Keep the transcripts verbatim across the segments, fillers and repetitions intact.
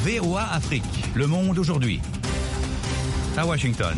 V O A Afrique. Le monde aujourd'hui. À Washington.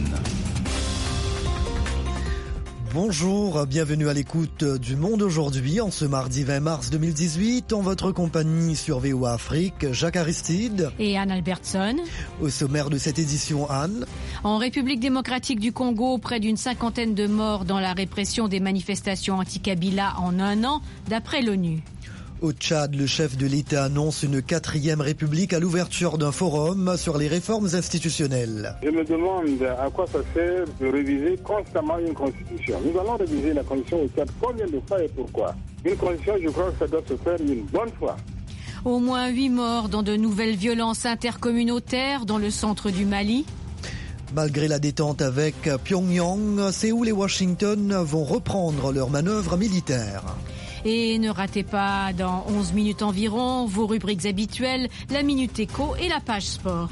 Bonjour, bienvenue à l'écoute du Monde aujourd'hui en ce mardi vingt mars deux mille dix-huit. En votre compagnie sur V O A Afrique, Jacques Aristide et Anne Albertson. Au sommaire de cette édition, Anne. En République démocratique du Congo, près d'une cinquantaine de morts dans la répression des manifestations anti-Kabila en un an, d'après l'ONU. Au Tchad, le chef de l'État annonce une quatrième république à l'ouverture d'un forum sur les réformes institutionnelles. Je me demande à quoi ça sert de réviser constamment une constitution. Nous allons réviser la constitution au Tchad combien de fois et pourquoi? Une constitution, je crois que ça doit se faire une bonne fois. Au moins huit morts dans de nouvelles violences intercommunautaires dans le centre du Mali. Malgré la détente avec Pyongyang, Séoul et Washington vont reprendre leurs manœuvres militaires. Et ne ratez pas, dans onze minutes environ, vos rubriques habituelles, la Minute Éco et la page sport.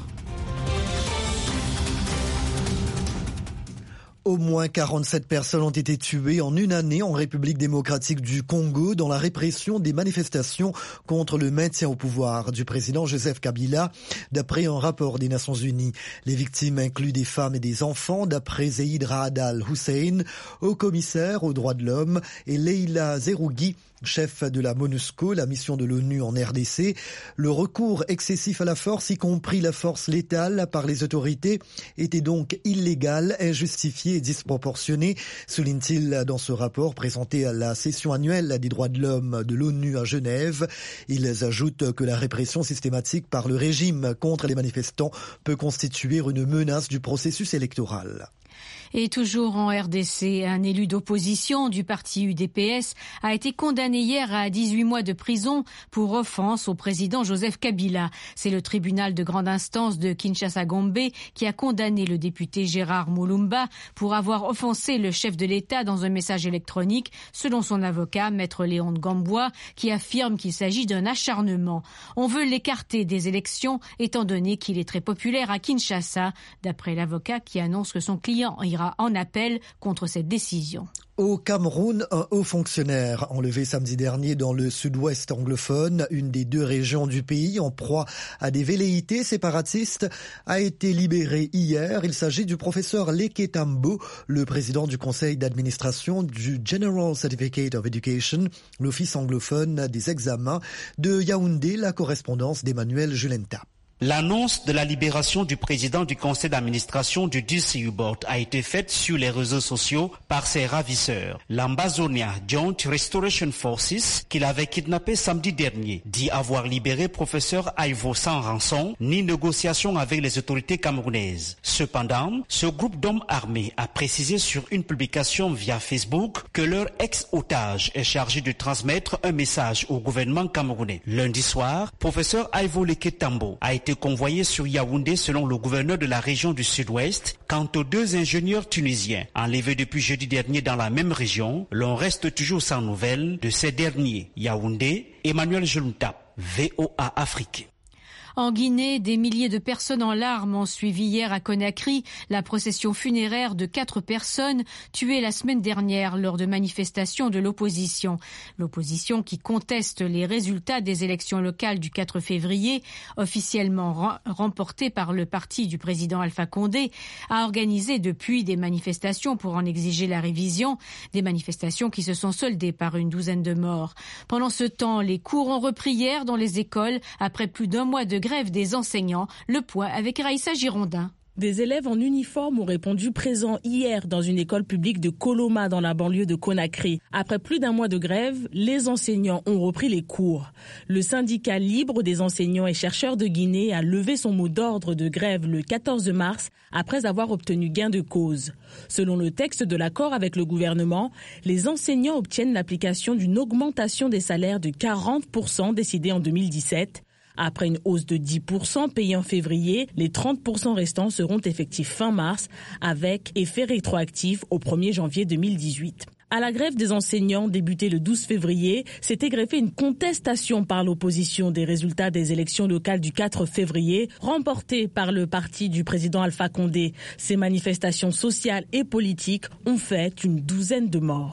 Au moins quarante-sept personnes ont été tuées en une année en République démocratique du Congo dans la répression des manifestations contre le maintien au pouvoir du président Joseph Kabila, d'après un rapport des Nations Unies. Les victimes incluent des femmes et des enfants, d'après Zeid Raad al-Hussein, haut commissaire aux droits de l'homme, et Leila Zerougui, chef de la MONUSCO, la mission de l'ONU en R D C. Le recours excessif à la force, y compris la force létale par les autorités, était donc illégal, injustifié et disproportionné, souligne-t-il dans ce rapport présenté à la session annuelle des droits de l'homme de l'ONU à Genève. Ils ajoutent que la répression systématique par le régime contre les manifestants peut constituer une menace du processus électoral. Et toujours en R D C, un élu d'opposition du parti U D P S a été condamné hier à dix-huit mois de prison pour offense au président Joseph Kabila. C'est le tribunal de grande instance de Kinshasa-Gombe qui a condamné le député Gérard Moulumba pour avoir offensé le chef de l'État dans un message électronique, selon son avocat, Maître Léon Gambois, qui affirme qu'il s'agit d'un acharnement. On veut l'écarter des élections étant donné qu'il est très populaire à Kinshasa, d'après l'avocat qui annonce que son client ira en appel contre cette décision. Au Cameroun, un haut fonctionnaire enlevé samedi dernier dans le sud-ouest anglophone, une des deux régions du pays en proie à des velléités séparatistes, a été libéré hier. Il s'agit du professeur Leke Tambo, le président du conseil d'administration du General Certificate of Education, l'office anglophone des examens. De Yaoundé, la correspondance d'Emmanuel Julenta. L'annonce de la libération du président du conseil d'administration du D C U Board a été faite sur les réseaux sociaux par ses ravisseurs. L'Ambazonia Joint Restoration Forces, qu'il avait kidnappé samedi dernier, dit avoir libéré professeur Aivo sans rançon ni négociation avec les autorités camerounaises. Cependant, ce groupe d'hommes armés a précisé sur une publication via Facebook que leur ex-otage est chargé de transmettre un message au gouvernement camerounais. Lundi soir, professeur Aivo Leke Tambo a été convoyé sur Yaoundé selon le gouverneur de la région du Sud-Ouest. Quant aux deux ingénieurs tunisiens enlevés depuis jeudi dernier dans la même région, l'on reste toujours sans nouvelles de ces derniers. Yaoundé, Emmanuel Julunta, V O A Afrique. En Guinée, des milliers de personnes en larmes ont suivi hier à Conakry la procession funéraire de quatre personnes tuées la semaine dernière lors de manifestations de l'opposition. L'opposition qui conteste les résultats des élections locales du quatre février, officiellement remportées par le parti du président Alpha Condé, a organisé depuis des manifestations pour en exiger la révision, des manifestations qui se sont soldées par une douzaine de morts. Pendant ce temps, les cours ont repris hier dans les écoles après plus d'un mois de grève des enseignants. Le point avec Raïssa Girondin. Des élèves en uniforme ont répondu présents hier dans une école publique de Koloma dans la banlieue de Conakry. Après plus d'un mois de grève, les enseignants ont repris les cours. Le syndicat libre des enseignants et chercheurs de Guinée a levé son mot d'ordre de grève le quatorze mars après avoir obtenu gain de cause. Selon le texte de l'accord avec le gouvernement, les enseignants obtiennent l'application d'une augmentation des salaires de quarante pour cent décidée en deux mille dix-sept. Après une hausse de dix pour cent payée en février, les trente pour cent restants seront effectifs fin mars avec effet rétroactif au premier janvier deux mille dix-huit. À la grève des enseignants débutée le douze février, s'était greffée une contestation par l'opposition des résultats des élections locales du quatre février, remportées par le parti du président Alpha Condé. Ces manifestations sociales et politiques ont fait une douzaine de morts.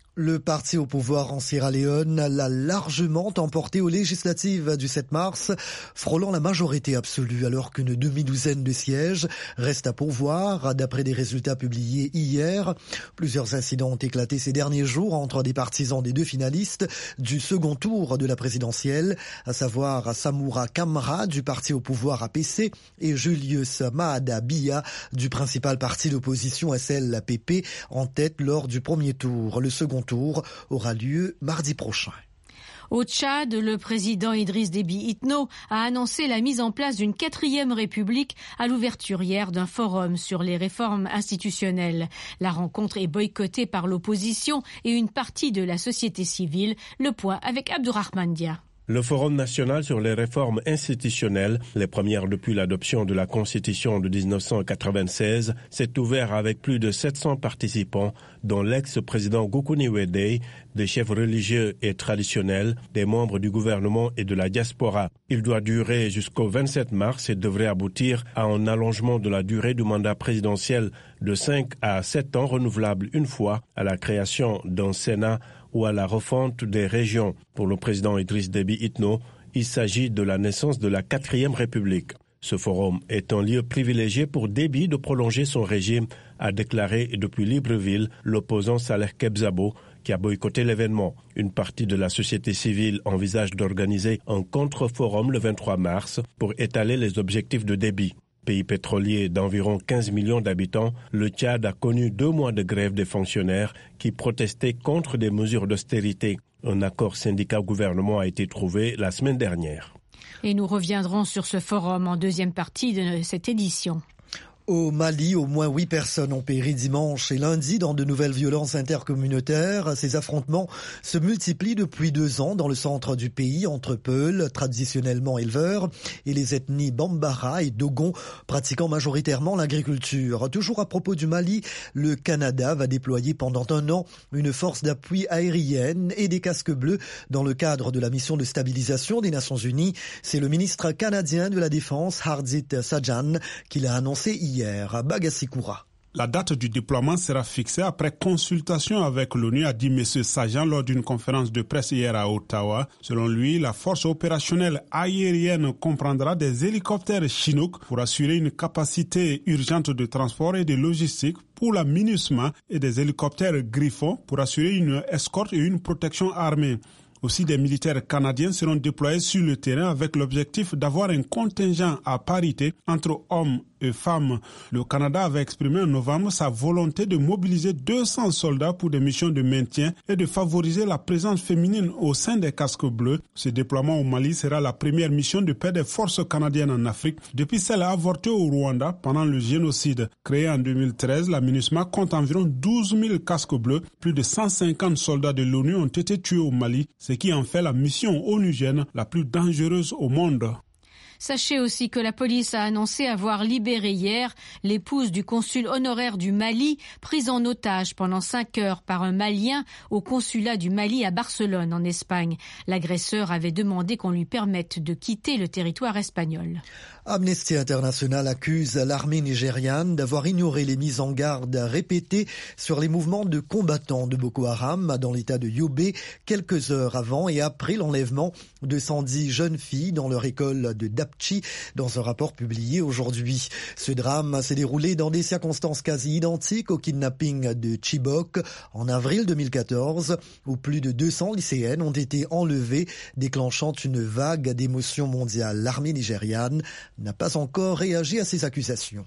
Le parti au pouvoir en Sierra Leone l'a largement emporté aux législatives du sept mars, frôlant la majorité absolue alors qu'une demi-douzaine de sièges restent à pourvoir d'après des résultats publiés hier. Plusieurs incidents ont éclaté ces derniers jours entre des partisans des deux finalistes du second tour de la présidentielle, à savoir Samura Kamara du parti au pouvoir A P C et Julius Maada Biya du principal parti d'opposition S L P P en tête lors du premier tour. Le second tour aura lieu mardi prochain. Au Tchad, le président Idriss Déby Itno a annoncé la mise en place d'une quatrième république à l'ouverture hier d'un forum sur les réformes institutionnelles. La rencontre est boycottée par l'opposition et une partie de la société civile. Le point avec Abdourahmane Dia. Le Forum national sur les réformes institutionnelles, les premières depuis l'adoption de la Constitution de dix-neuf cent quatre-vingt-seize, s'est ouvert avec plus de sept cents participants, dont l'ex-président Gukuni Wedei, des chefs religieux et traditionnels, des membres du gouvernement et de la diaspora. Il doit durer jusqu'au vingt-sept mars et devrait aboutir à un allongement de la durée du mandat présidentiel de cinq à sept ans renouvelable une fois, à la création d'un Sénat ou à la refonte des régions. Pour le président Idriss Déby Itno, il s'agit de la naissance de la quatrième République. Ce forum est un lieu privilégié pour Déby de prolonger son régime, a déclaré depuis Libreville l'opposant Saleh Kebzabo, qui a boycotté l'événement. Une partie de la société civile envisage d'organiser un contre-forum le vingt-trois mars pour étaler les objectifs de Déby. Pays pétrolier d'environ quinze millions d'habitants, le Tchad a connu deux mois de grève des fonctionnaires qui protestaient contre des mesures d'austérité. Un accord syndicat-gouvernement a été trouvé la semaine dernière. Et nous reviendrons sur ce forum en deuxième partie de cette édition. Au Mali, au moins huit personnes ont péri dimanche et lundi dans de nouvelles violences intercommunautaires. Ces affrontements se multiplient depuis deux ans dans le centre du pays entre Peuls, traditionnellement éleveurs, et les ethnies Bambara et Dogon, pratiquant majoritairement l'agriculture. Toujours à propos du Mali, le Canada va déployer pendant un an une force d'appui aérienne et des casques bleus dans le cadre de la mission de stabilisation des Nations Unies. C'est le ministre canadien de la Défense, Hardit Sajan, qui l'a annoncé hier. Bagasikoura. La date du déploiement sera fixée après consultation avec l'ONU, a dit M. Sajan lors d'une conférence de presse hier à Ottawa. Selon lui, la force opérationnelle aérienne comprendra des hélicoptères Chinook pour assurer une capacité urgente de transport et de logistique pour la MINUSMA et des hélicoptères Griffon pour assurer une escorte et une protection armée. Aussi, des militaires canadiens seront déployés sur le terrain avec l'objectif d'avoir un contingent à parité entre hommes et femmes. Le Canada avait exprimé en novembre sa volonté de mobiliser deux cents soldats pour des missions de maintien et de favoriser la présence féminine au sein des casques bleus. Ce déploiement au Mali sera la première mission de paix des forces canadiennes en Afrique depuis celle avortée au Rwanda pendant le génocide. Créée en deux mille treize, la MINUSMA compte environ douze mille casques bleus. Plus de cent cinquante soldats de l'ONU ont été tués au Mali, ce qui en fait la mission onusienne la plus dangereuse au monde. Sachez aussi que la police a annoncé avoir libéré hier l'épouse du consul honoraire du Mali, prise en otage pendant cinq heures par un Malien au consulat du Mali à Barcelone, en Espagne. L'agresseur avait demandé qu'on lui permette de quitter le territoire espagnol. Amnesty International accuse l'armée nigériane d'avoir ignoré les mises en garde répétées sur les mouvements de combattants de Boko Haram dans l'état de Yobe quelques heures avant et après l'enlèvement de cent dix jeunes filles dans leur école de Dapchi dans un rapport publié aujourd'hui. Ce drame s'est déroulé dans des circonstances quasi identiques au kidnapping de Chibok en avril deux mille quatorze où plus de deux cents lycéennes ont été enlevées, déclenchant une vague d'émotions mondiales. L'armée nigériane n'a pas encore réagi à ces accusations.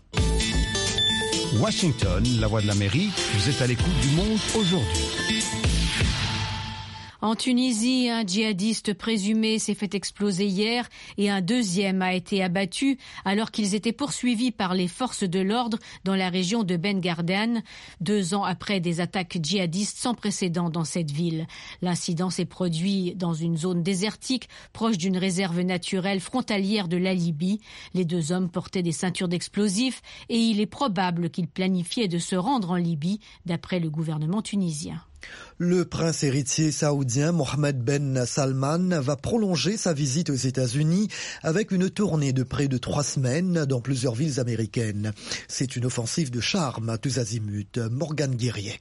Washington, la voix de l'Amérique, vous êtes à l'écoute du monde aujourd'hui. En Tunisie, un djihadiste présumé s'est fait exploser hier et un deuxième a été abattu alors qu'ils étaient poursuivis par les forces de l'ordre dans la région de Ben Gardan, deux ans après des attaques djihadistes sans précédent dans cette ville. L'incident s'est produit dans une zone désertique proche d'une réserve naturelle frontalière de la Libye. Les deux hommes portaient des ceintures d'explosifs et il est probable qu'ils planifiaient de se rendre en Libye, d'après le gouvernement tunisien. Le prince héritier saoudien Mohammed Ben Salman va prolonger sa visite aux États-Unis avec une tournée de près de trois semaines dans plusieurs villes américaines. C'est une offensive de charme à tous azimuts. Morgane Guériec.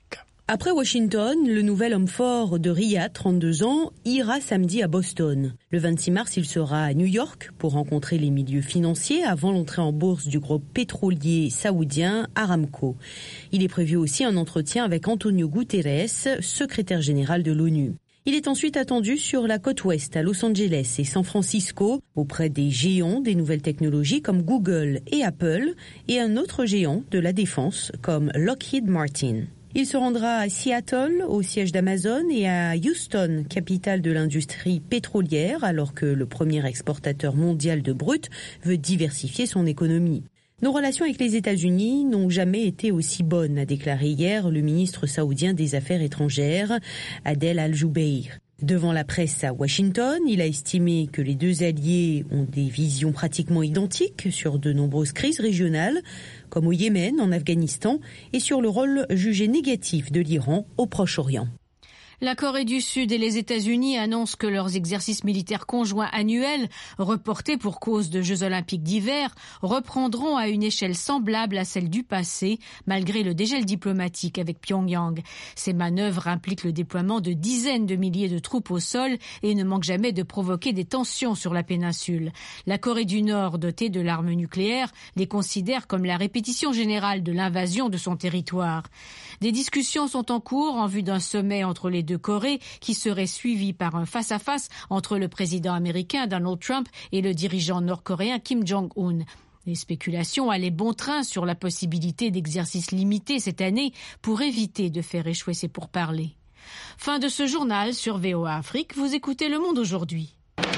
Après Washington, le nouvel homme fort de Riyad, trente-deux ans, ira samedi à Boston. Le vingt-six mars, il sera à New York pour rencontrer les milieux financiers avant l'entrée en bourse du groupe pétrolier saoudien Aramco. Il est prévu aussi un entretien avec Antonio Guterres, secrétaire général de l'ONU. Il est ensuite attendu sur la côte ouest à Los Angeles et San Francisco, auprès des géants des nouvelles technologies comme Google et Apple et un autre géant de la défense comme Lockheed Martin. Il se rendra à Seattle, au siège d'Amazon, et à Houston, capitale de l'industrie pétrolière, alors que le premier exportateur mondial de brut veut diversifier son économie. Nos relations avec les États-Unis n'ont jamais été aussi bonnes, a déclaré hier le ministre saoudien des Affaires étrangères, Adel Al-Jubeir. Devant la presse à Washington, il a estimé que les deux alliés ont des visions pratiquement identiques sur de nombreuses crises régionales, comme au Yémen, en Afghanistan, et sur le rôle jugé négatif de l'Iran au Proche-Orient. La Corée du Sud et les États-Unis annoncent que leurs exercices militaires conjoints annuels, reportés pour cause de Jeux olympiques d'hiver, reprendront à une échelle semblable à celle du passé, malgré le dégel diplomatique avec Pyongyang. Ces manœuvres impliquent le déploiement de dizaines de milliers de troupes au sol et ne manquent jamais de provoquer des tensions sur la péninsule. La Corée du Nord, dotée de l'arme nucléaire, les considère comme la répétition générale de l'invasion de son territoire. Des discussions sont en cours en vue d'un sommet entre les deux Corées qui serait suivi par un face-à-face entre le président américain Donald Trump et le dirigeant nord-coréen Kim Jong-un. Les spéculations allaient bon train sur la possibilité d'exercices limités cette année pour éviter de faire échouer ces pourparlers. Fin de ce journal sur V O A Afrique. Vous écoutez Le Monde aujourd'hui.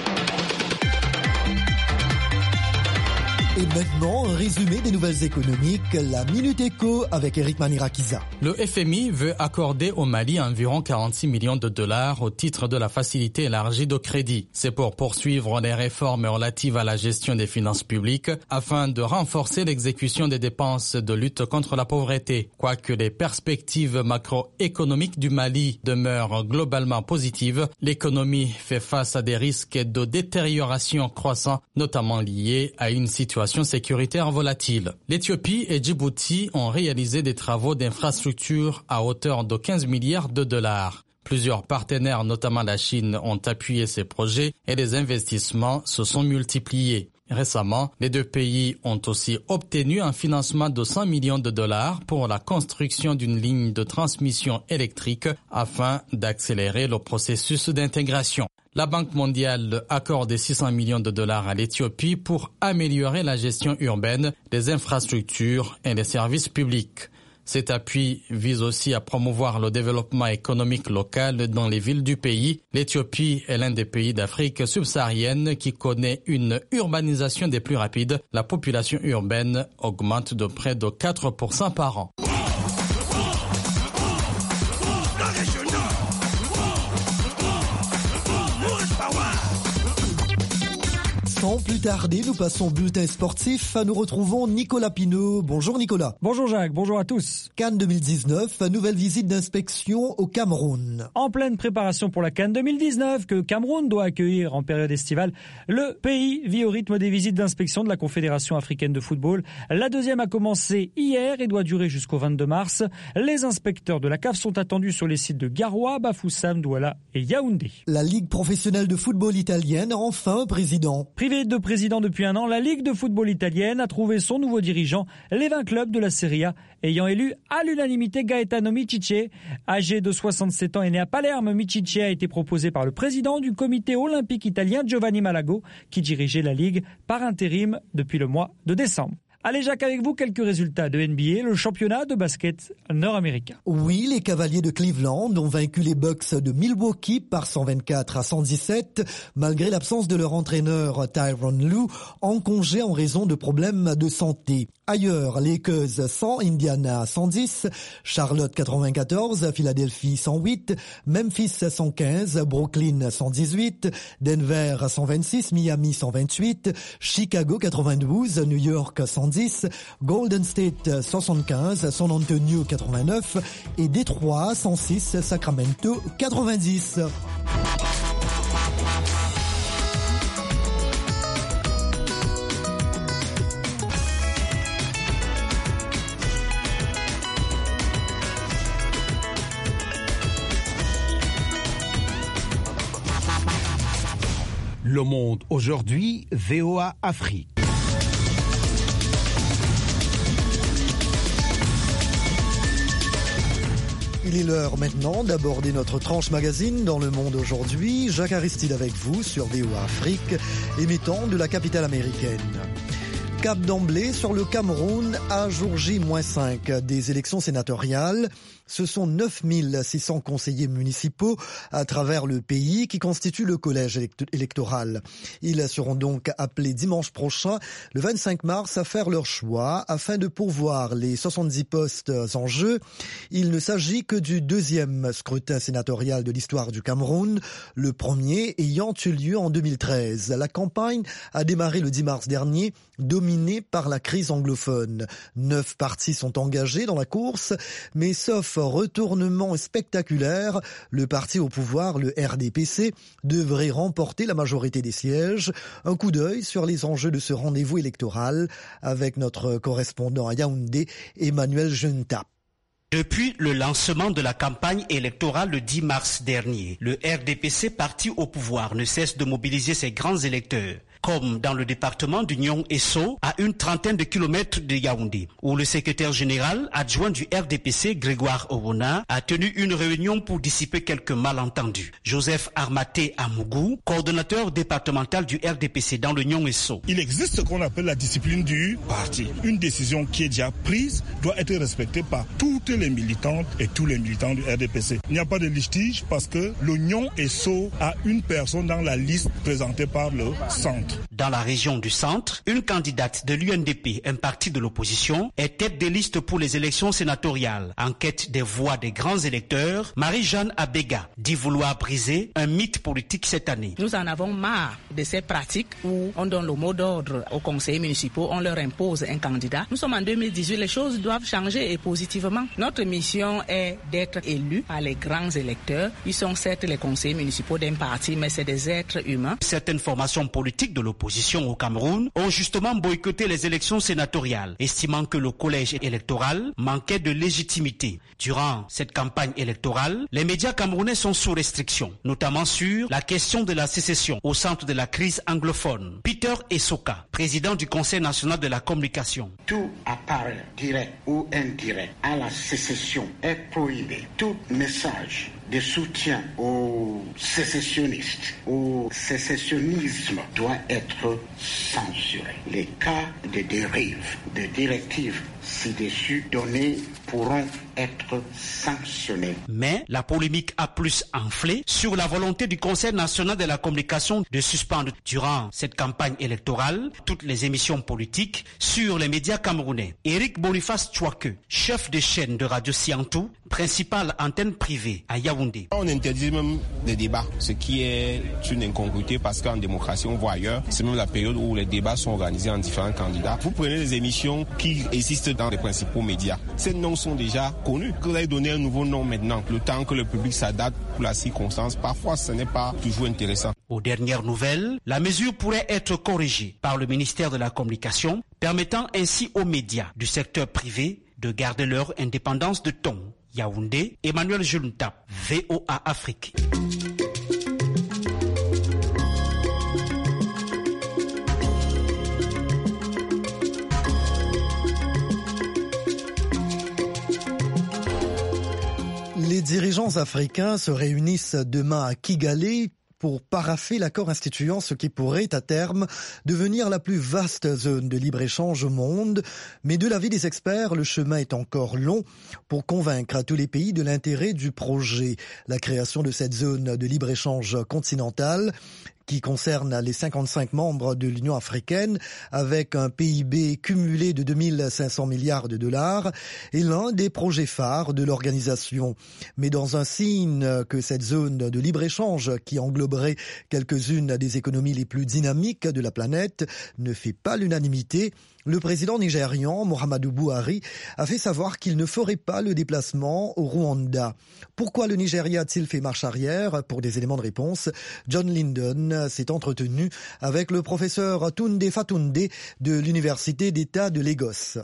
Et maintenant, un résumé des nouvelles économiques, la Minute Éco avec Eric Manirakiza. Le F M I veut accorder au Mali environ quarante-six millions de dollars au titre de la facilité élargie de crédit. C'est pour poursuivre les réformes relatives à la gestion des finances publiques afin de renforcer l'exécution des dépenses de lutte contre la pauvreté. Quoique les perspectives macroéconomiques du Mali demeurent globalement positives, l'économie fait face à des risques de détérioration croissants, notamment liés à une situation sécuritaire volatile. L'Éthiopie et Djibouti ont réalisé des travaux d'infrastructure à hauteur de quinze milliards de dollars. Plusieurs partenaires, notamment la Chine, ont appuyé ces projets et les investissements se sont multipliés. Récemment, les deux pays ont aussi obtenu un financement de cent millions de dollars pour la construction d'une ligne de transmission électrique afin d'accélérer le processus d'intégration. La Banque mondiale accorde six cents millions de dollars à l'Éthiopie pour améliorer la gestion urbaine, les infrastructures et les services publics. Cet appui vise aussi à promouvoir le développement économique local dans les villes du pays. L'Éthiopie est l'un des pays d'Afrique subsaharienne qui connaît une urbanisation des plus rapides. La population urbaine augmente de près de quatre pour cent par an. Sans plus tarder, nous passons au bulletin sportif. Nous retrouvons Nicolas Pinault. Bonjour Nicolas. Bonjour Jacques, bonjour à tous. Cannes deux mille dix-neuf, nouvelle visite d'inspection au Cameroun. En pleine préparation pour la Cannes deux mille dix-neuf, que Cameroun doit accueillir en période estivale, le pays vit au rythme des visites d'inspection de la Confédération africaine de football. La deuxième a commencé hier et doit durer jusqu'au vingt-deux mars. Les inspecteurs de la C A F sont attendus sur les sites de Garoua, Bafoussam, Douala et Yaoundé. La Ligue professionnelle de football italienne a enfin un président. Privée de président depuis un an, la Ligue de football italienne a trouvé son nouveau dirigeant, les vingt clubs de la Serie A ayant élu à l'unanimité Gaetano Micice. Âgé de soixante-sept ans et né à Palerme, Micice a été proposé par le président du comité olympique italien Giovanni Malago, qui dirigeait la Ligue par intérim depuis le mois de décembre. Allez Jacques, avec vous quelques résultats de N B A, le championnat de basket nord-américain. Oui, les Cavaliers de Cleveland ont vaincu les Bucks de Milwaukee par cent vingt-quatre à cent dix-sept, malgré l'absence de leur entraîneur Tyronn Lue en congé en raison de problèmes de santé. Ailleurs, Lakers cent, Indiana cent dix, Charlotte quatre-vingt-quatorze, Philadelphie cent huit, Memphis cent quinze, Brooklyn cent dix-huit, Denver cent vingt-six, Miami cent vingt-huit, Chicago quatre-vingt-douze, New York cent dix, Golden State soixante-quinze, San Antonio quatre-vingt-neuf et Détroit cent six, Sacramento quatre-vingt-dix. Le Monde aujourd'hui, V O A Afrique. Il est l'heure maintenant d'aborder notre tranche magazine dans Le Monde aujourd'hui. Jacques Aristide avec vous sur V O A Afrique, émettant de la capitale américaine. Cap d'emblée sur le Cameroun à jour J moins cinq des élections sénatoriales. Ce sont neuf mille six cents conseillers municipaux à travers le pays qui constituent le collège électoral. Ils seront donc appelés dimanche prochain, le vingt-cinq mars, à faire leur choix afin de pourvoir les soixante-dix postes en jeu. Il ne s'agit que du deuxième scrutin sénatorial de l'histoire du Cameroun, le premier ayant eu lieu en deux mille treize. La campagne a démarré le dix mars dernier, dominée par la crise anglophone. Neuf partis sont engagés dans la course, mais sauf retournement spectaculaire, le parti au pouvoir, le R D P C, devrait remporter la majorité des sièges. Un coup d'œil sur les enjeux de ce rendez-vous électoral avec notre correspondant à Yaoundé, Emmanuel Junta. Depuis le lancement de la campagne électorale le dix mars dernier, le R D P C, parti au pouvoir, ne cesse de mobiliser ses grands électeurs. Comme dans le département d'Union Esso, à une trentaine de kilomètres de Yaoundé, où le secrétaire général adjoint du R D P C, Grégoire Owona, a tenu une réunion pour dissiper quelques malentendus. Joseph Armaté Amougou, coordonnateur départemental du R D P C dans l'Union Esso. Il existe ce qu'on appelle la discipline du parti. Une décision qui est déjà prise doit être respectée par toutes les militantes et tous les militants du R D P C. Il n'y a pas de litige parce que l'Union Esso a une personne dans la liste présentée par le centre. Dans la région du centre, une candidate de l'U N D P, un parti de l'opposition, est tête de liste pour les élections sénatoriales. En quête des voix des grands électeurs, Marie-Jeanne Abega dit vouloir briser un mythe politique cette année. Nous en avons marre de ces pratiques où on donne le mot d'ordre aux conseillers municipaux, on leur impose un candidat. Nous sommes en deux mille dix-huit, les choses doivent changer et positivement. Notre mission est d'être élus par les grands électeurs. Ils sont certes les conseillers municipaux d'un parti, mais c'est des êtres humains. Certaines formations politiques de l'opposition au Cameroun ont justement boycotté les élections sénatoriales, estimant que le collège électoral manquait de légitimité. Durant cette campagne électorale, les médias camerounais sont sous restriction, notamment sur la question de la sécession au centre de la crise anglophone. Peter Essoka, président du Conseil national de la communication. Tout appareil direct ou indirect à la sécession est prohibé. Tout message de soutien aux sécessionnistes, au sécessionnisme doit être censuré. Les cas de dérive, de directives ci-dessus données pourront être sanctionnés. Mais la polémique a plus enflé sur la volonté du Conseil national de la communication de suspendre durant cette campagne électorale toutes les émissions politiques sur les médias camerounais. Éric Boniface Chouake, chef de chaîne de Radio Siantou, principale antenne privée à Yaoundé. On interdit même les débats, ce qui est une incongruité parce qu'en démocratie, on voit ailleurs, c'est même la période où les débats sont organisés en différents candidats. Vous prenez les émissions qui existent dans les principaux médias. Ces noms sont déjà connus. Vous allez donner un nouveau nom maintenant. Le temps que le public s'adapte pour la circonstance, parfois ce n'est pas toujours intéressant. Aux dernières nouvelles, la mesure pourrait être corrigée par le ministère de la Communication, permettant ainsi aux médias du secteur privé de garder leur indépendance de ton. Yaoundé, Emmanuel Junta, V O A Afrique. Les dirigeants africains se réunissent demain à Kigali pour paraffer l'accord instituant ce qui pourrait à terme devenir la plus vaste zone de libre-échange au monde. Mais de l'avis des experts, le chemin est encore long pour convaincre tous les pays de l'intérêt du projet. La création de cette zone de libre-échange continentale qui concerne les cinquante-cinq membres de l'Union africaine avec un P I B cumulé de deux mille cinq cents milliards de dollars est l'un des projets phares de l'organisation. Mais dans un signe que cette zone de libre-échange qui engloberait quelques-unes des économies les plus dynamiques de la planète ne fait pas l'unanimité, le président nigérian Muhammadu Buhari a fait savoir qu'il ne ferait pas le déplacement au Rwanda. Pourquoi le Nigeria a-t-il fait marche arrière? Pour des éléments de réponse, John Lyndon s'est entretenu avec le professeur Tunde Fatunde de l'Université d'État de Lagos.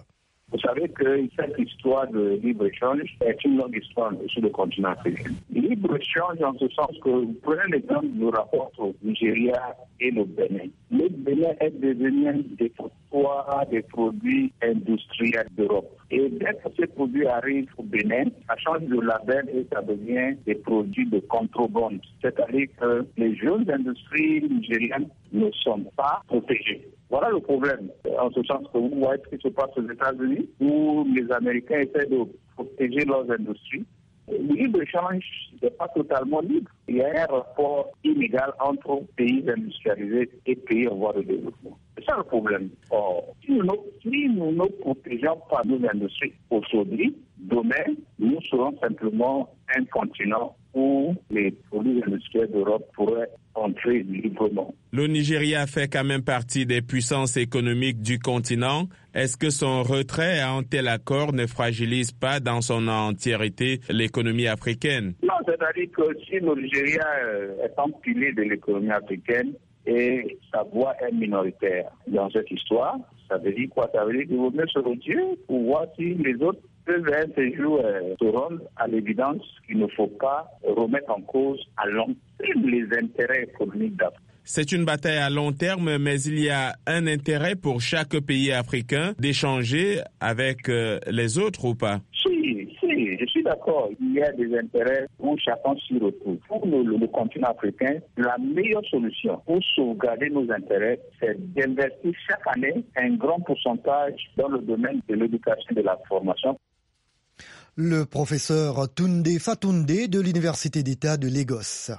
Vous savez que cette histoire de libre-échange est une longue histoire sur le continent africain. Libre-échange en ce sens que, vous prenez l'exemple du rapport au Nigeria et le Bénin. Le Bénin est devenu un dépotoir des produits industriels d'Europe. Et dès que ces produits arrivent au Bénin, ça change de label et ça devient des produits de contrebande. C'est-à-dire que les jeunes industries nigériennes ne sont pas protégées. Voilà le problème, en ce sens que vous voyez ce qui se passe aux États-Unis, où les Américains essaient de protéger leurs industries. Le libre-échange n'est pas totalement libre. Il y a un rapport inégal entre pays industrialisés et pays en voie de développement. C'est ça le problème. Or, si nous, si nous ne protégeons pas nos industries aujourd'hui, demain, nous serons simplement un continent où les produits industriels d'Europe pourraient entrer librement. Le Nigeria fait quand même partie des puissances économiques du continent. Est-ce que son retrait à un tel accord ne fragilise pas dans son entièreté l'économie africaine? Non, c'est-à-dire que si le Nigeria est un pilier de l'économie africaine et sa voix est minoritaire dans cette histoire, ça veut dire quoi? Ça veut dire qu'il vaut mieux se retirer pour voir si les autres peuvent un séjour euh, se rendre à l'évidence qu'il ne faut pas remettre en cause à long terme les intérêts économiques d'Afrique. C'est une bataille à long terme, mais il y a un intérêt pour chaque pays africain d'échanger avec euh, les autres ou pas? Si, si, je suis d'accord. Il y a des intérêts où chacun s'y retrouve. Pour le, le, le continent africain, la meilleure solution pour sauvegarder nos intérêts, c'est d'investir chaque année un grand pourcentage dans le domaine de l'éducation et de la formation. Le professeur Tunde Fatunde de l'Université d'État de Lagos.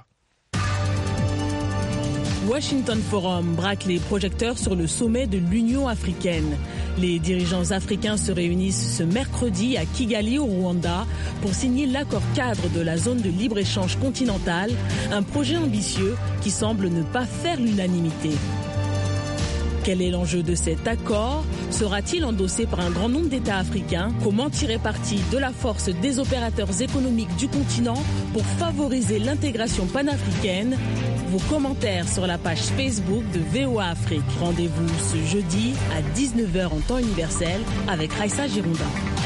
Washington Forum braque les projecteurs sur le sommet de l'Union africaine. Les dirigeants africains se réunissent ce mercredi à Kigali au Rwanda pour signer l'accord cadre de la zone de libre-échange continentale, un projet ambitieux qui semble ne pas faire l'unanimité. Quel est l'enjeu de cet accord? Sera-t-il endossé par un grand nombre d'États africains? Comment tirer parti de la force des opérateurs économiques du continent pour favoriser l'intégration panafricaine? Vos commentaires sur la page Facebook de V O A Afrique. Rendez-vous ce jeudi à dix-neuf heures en temps universel avec Raissa Gironda.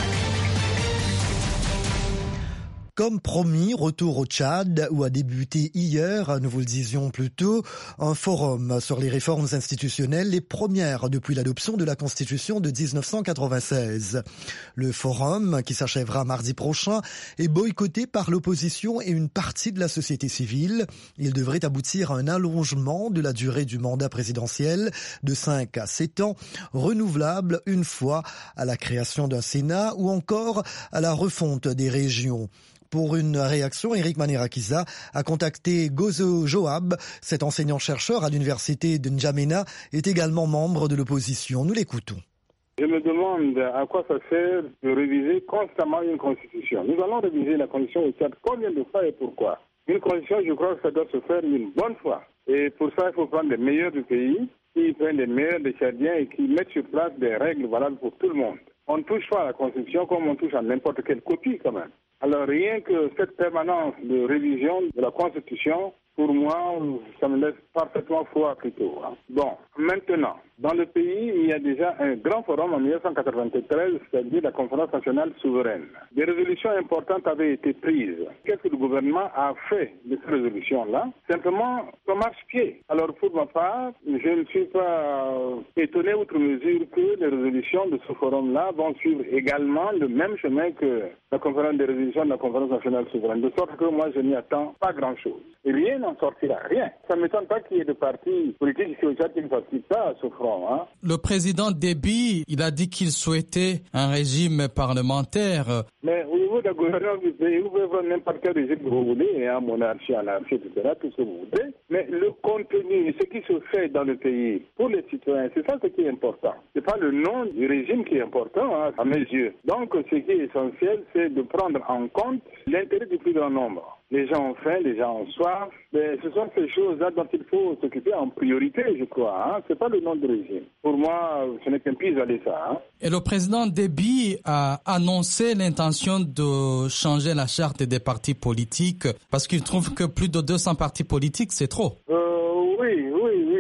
Comme promis, retour au Tchad, où a débuté hier, nous vous le disions plus tôt, un forum sur les réformes institutionnelles, les premières depuis l'adoption de la Constitution de dix-neuf cent quatre-vingt-seize. Le forum, qui s'achèvera mardi prochain, est boycotté par l'opposition et une partie de la société civile. Il devrait aboutir à un allongement de la durée du mandat présidentiel de cinq à sept ans, renouvelable une fois à la création d'un Sénat ou encore à la refonte des régions. Pour une réaction, Eric Manirakiza a contacté Gozo Joab. Cet enseignant-chercheur à l'université de N'Djamena est également membre de l'opposition. Nous l'écoutons. Je me demande à quoi ça sert de réviser constamment une constitution. Nous allons réviser la constitution au Tchad combien de fois et pourquoi? Une constitution, je crois que ça doit se faire une bonne fois. Et pour ça, il faut prendre les meilleurs du pays, qui prennent les meilleurs des Tchadiens et qui mettent sur place des règles valables pour tout le monde. On ne touche pas à la constitution comme on touche à n'importe quelle copie quand même. Alors rien que cette permanence de révision de la Constitution, pour moi, ça me laisse parfaitement froid plutôt. Hein. Bon, maintenant, dans le pays, il y a déjà un grand forum en dix-neuf cent quatre-vingt-treize, c'est-à-dire la Conférence nationale souveraine. Des résolutions importantes avaient été prises. Qu'est-ce que le gouvernement a fait de ces résolutions-là? Simplement, comme marche-pied. Alors pour ma part, je ne suis pas étonné outre mesure que les résolutions de ce forum-là vont suivre également le même chemin que la conférence des résolutions de la Conférence nationale souveraine. De sorte que moi, je n'y attends pas grand-chose. Et rien n'en sortira, rien. Ça ne m'étonne pas qu'il y ait de partis politiques ici au Tchad qui ne participent pas à ce front. Hein. Le président Déby, il a dit qu'il souhaitait un régime parlementaire. Mais au niveau de la gouvernance du pays, vous pouvez prendre n'importe quel régime que vous voulez, hein, monarchie, anarchie, et cetera, tout ce que vous voulez. Mais le contenu, ce qui se fait dans le pays, pour les citoyens, c'est ça ce qui est important. Ce n'est pas le nom du régime qui est important, hein, à mes yeux. Donc, ce qui est essentiel, c'est de prendre en compte l'intérêt du plus grand nombre. Les gens ont faim, les gens ont soif. Mais ce sont ces choses-là dont il faut s'occuper en priorité, je crois. Hein. Ce n'est pas le nom du régime. Pour moi, ce n'est qu'un pis-aller, ça. Hein. Et le président Déby a annoncé l'intention de changer la charte des partis politiques parce qu'il trouve que plus de deux cents partis politiques, c'est trop. Euh, oui, oui, oui. Plus de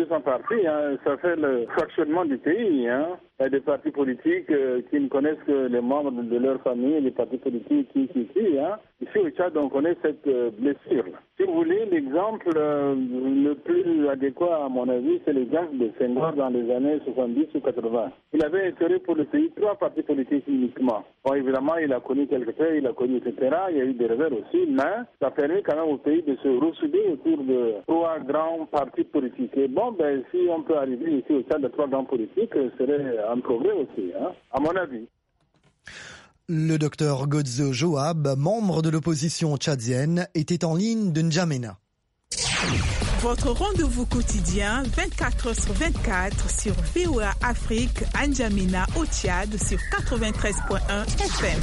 aujourd'hui sont partis. Hein. Ça fait le fractionnement du pays. Hein. Il y a des partis politiques euh, qui ne connaissent que les membres de leur famille, les partis politiques qui qui qui. Hein. Ici au Tchad, on connaît cette euh, blessure. Si vous voulez, l'exemple euh, le plus adéquat à mon avis, c'est l'exemple de Senghor dans les années soixante-dix ou quatre-vingts. Il avait instauré pour le pays trois partis politiques uniquement. Bon, évidemment, il a connu quelques faits, il a connu et cetera. Il y a eu des revers aussi, mais ça a permis quand même au pays de se ressouder autour de trois grands partis politiques. Et bon, ben, si on peut arriver ici au Tchad de trois grands politiques, ce serait un progrès aussi, hein, à mon avis. Le docteur Godzo Joab, membre de l'opposition tchadienne, était en ligne de N'Djamena. Votre rendez-vous quotidien vingt-quatre heures sur vingt-quatre sur V O A Afrique, à N'Djamena au Tchad sur quatre-vingt-treize point un F M.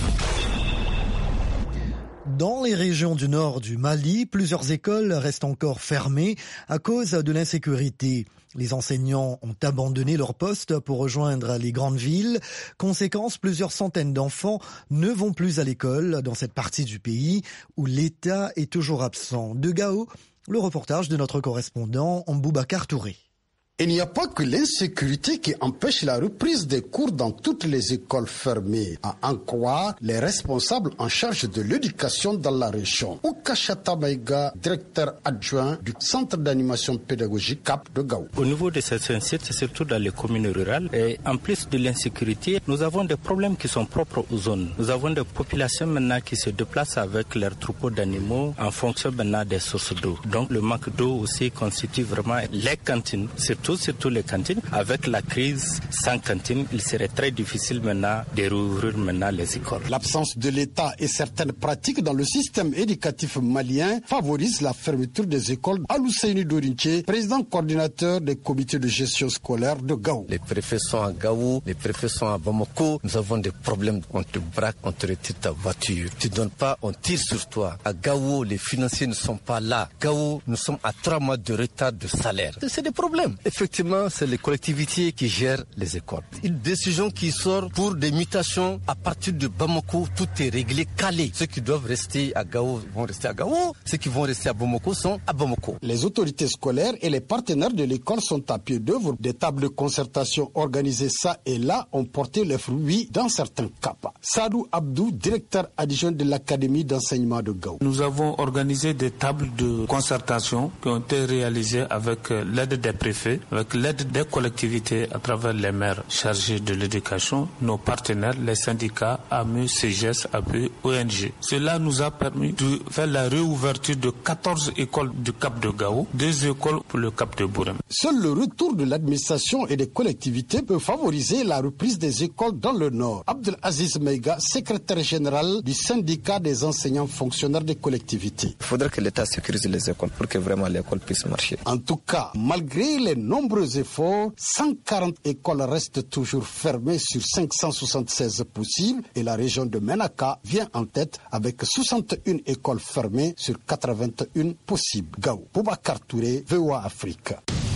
Dans les régions du nord du Mali, plusieurs écoles restent encore fermées à cause de l'insécurité. Les enseignants ont abandonné leur poste pour rejoindre les grandes villes. Conséquence, plusieurs centaines d'enfants ne vont plus à l'école dans cette partie du pays où l'État est toujours absent. De Gao, le reportage de notre correspondant Mboubacar Touré. Il n'y a pas que l'insécurité qui empêche la reprise des cours dans toutes les écoles fermées, à en croire les responsables en charge de l'éducation dans la région. Oukachata Maïga, directeur adjoint du centre d'animation pédagogique Cap de Gao. Au niveau de cette sites, c'est surtout dans les communes rurales. Et en plus de l'insécurité, nous avons des problèmes qui sont propres aux zones. Nous avons des populations maintenant qui se déplacent avec leurs troupeaux d'animaux en fonction maintenant des sources d'eau. Donc le manque d'eau aussi constitue vraiment les cantines, surtout surtout les cantines. Avec la crise sans cantine, il serait très difficile maintenant de rouvrir maintenant les écoles. L'absence de l'État et certaines pratiques dans le système éducatif malien favorisent la fermeture des écoles. Alouseini Dorinche, président coordinateur des comités de gestion scolaire de Gao. Les préfets sont à Gao, les préfets sont à Bamako. Nous avons des problèmes. On te braque, on te retire ta voiture. Tu ne donnes pas, on tire sur toi. À Gao, les financiers ne sont pas là. Gao, nous sommes à trois mois de retard de salaire. C'est des problèmes. Effectivement, c'est les collectivités qui gèrent les écoles. Une décision qui sort pour des mutations à partir de Bamako, tout est réglé, calé. Ceux qui doivent rester à Gao vont rester à Gao. Ceux qui vont rester à Bamako sont à Bamako. Les autorités scolaires et les partenaires de l'école sont à pied d'œuvre. Des tables de concertation organisées ça et là ont porté les fruits dans certains cas. Sadou Abdou, directeur adjoint de l'académie d'enseignement de Gao. Nous avons organisé des tables de concertation qui ont été réalisées avec l'aide des préfets, avec l'aide des collectivités à travers les maires chargés de l'éducation, nos partenaires, les syndicats, A M U, C G S, A P U, O N G. Cela nous a permis de faire la réouverture de quatorze écoles du Cap de Gao, deux écoles pour le Cap de Bourem. Seul le retour de l'administration et des collectivités peut favoriser la reprise des écoles dans le Nord. Abdel Aziz Meiga, secrétaire général du syndicat des enseignants fonctionnaires des collectivités. Il faudrait que l'État sécurise les écoles pour que vraiment l'école puisse marcher. En tout cas, malgré les nombreux efforts, cent quarante écoles restent toujours fermées sur cinq cent soixante-seize possibles et la région de Menaka vient en tête avec soixante et une écoles fermées sur quatre-vingt-un possibles. Gao, Boubacar Touré, V O A Afrique.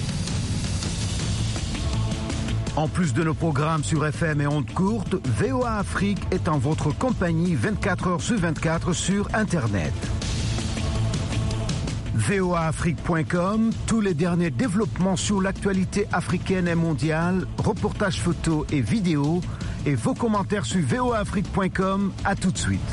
En plus de nos programmes sur F M et ondes courtes, V O A Afrique est en votre compagnie vingt-quatre heures sur vingt-quatre sur Internet. V O A Afrique point com, tous les derniers développements sur l'actualité africaine et mondiale, reportages photos et vidéos, et vos commentaires sur V O A Afrique point com. À tout de suite.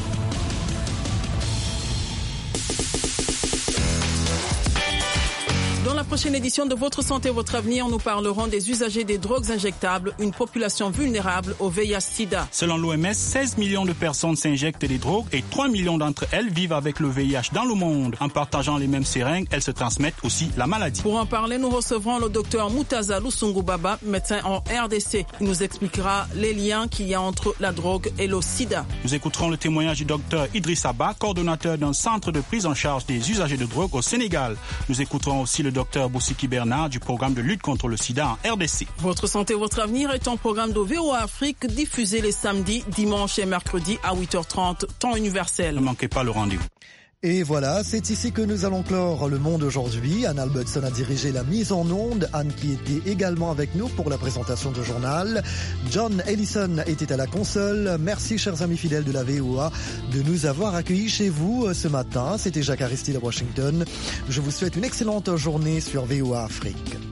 Dans la prochaine édition de Votre Santé, Votre Avenir, nous parlerons des usagers des drogues injectables, une population vulnérable au V I H-Sida. Selon l'O M S, seize millions de personnes s'injectent des drogues et trois millions d'entre elles vivent avec le V I H dans le monde. En partageant les mêmes seringues, elles se transmettent aussi la maladie. Pour en parler, nous recevrons le docteur Moutaza Lusungu Baba, médecin en R D C. Il nous expliquera les liens qu'il y a entre la drogue et le sida. Nous écouterons le témoignage du docteur Idriss Abba, coordonnateur d'un centre de prise en charge des usagers de drogue au Sénégal. Nous écouterons aussi le docteur Boussiki Bernard du programme de lutte contre le sida en R D C. Votre santé, votre avenir est un programme de V O A Afrique diffusé les samedis, dimanches et mercredis à huit heures trente, temps universel. Ne manquez pas le rendez-vous. Et voilà, c'est ici que nous allons clore le monde aujourd'hui. Anne Albertson a dirigé la mise en onde. Anne qui était également avec nous pour la présentation du journal. John Ellison était à la console. Merci chers amis fidèles de la V O A de nous avoir accueillis chez vous ce matin. C'était Jacques Aristide à Washington. Je vous souhaite une excellente journée sur V O A Afrique.